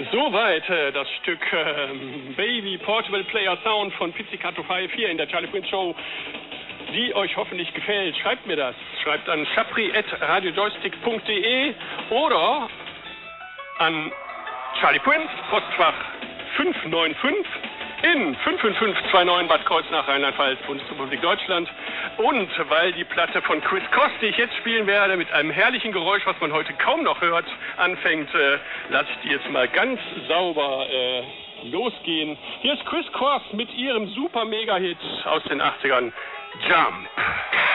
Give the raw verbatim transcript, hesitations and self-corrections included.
Soweit äh, das Stück äh, Baby Portable Player Sound von Pizzicato fünf hier in der Charlie Prince Show, die euch hoffentlich gefällt. Schreibt mir das. Schreibt an chapri at radiojoystick punkt de oder an Charlie Prince, Postfach fünf neun fünf in fünf fünf fünf zwei neun Bad Kreuznach, Rheinland-Pfalz, Bundesrepublik Deutschland. Und weil die Platte von Chris Cross, die ich jetzt spielen werde, mit einem herrlichen Geräusch, was man heute kaum noch hört, anfängt, äh, lasse ich die jetzt mal ganz sauber äh, losgehen. Hier ist Chris Cross mit ihrem super Mega-Hit aus den achtzigern, Jump.